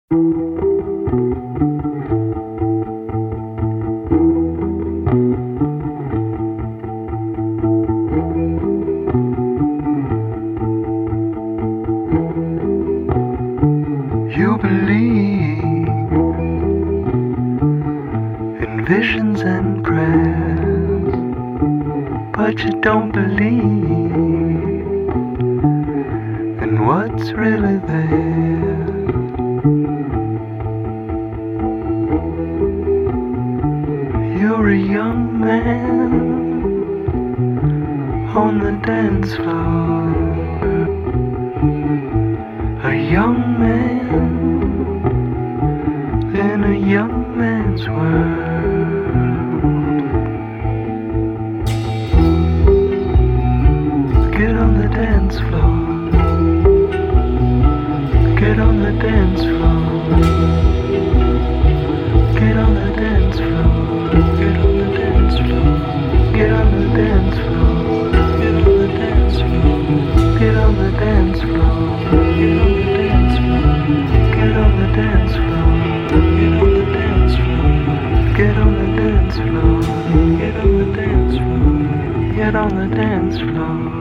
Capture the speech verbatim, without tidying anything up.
You believe in visions and prayers, but you don't believe in what's really there. You're a young man on the dance floor, a young man in a young man's world. Get on the dance floor. Get on the dance floor. Get on the dance floor. Get on the dance floor. Get on the dance floor. Get on the dance floor. Get on the dance floor. Get on the dance floor. Get on the dance floor. Get on the dance floor. Get on the dance floor. Get on the dance floor. Get on the dance floor.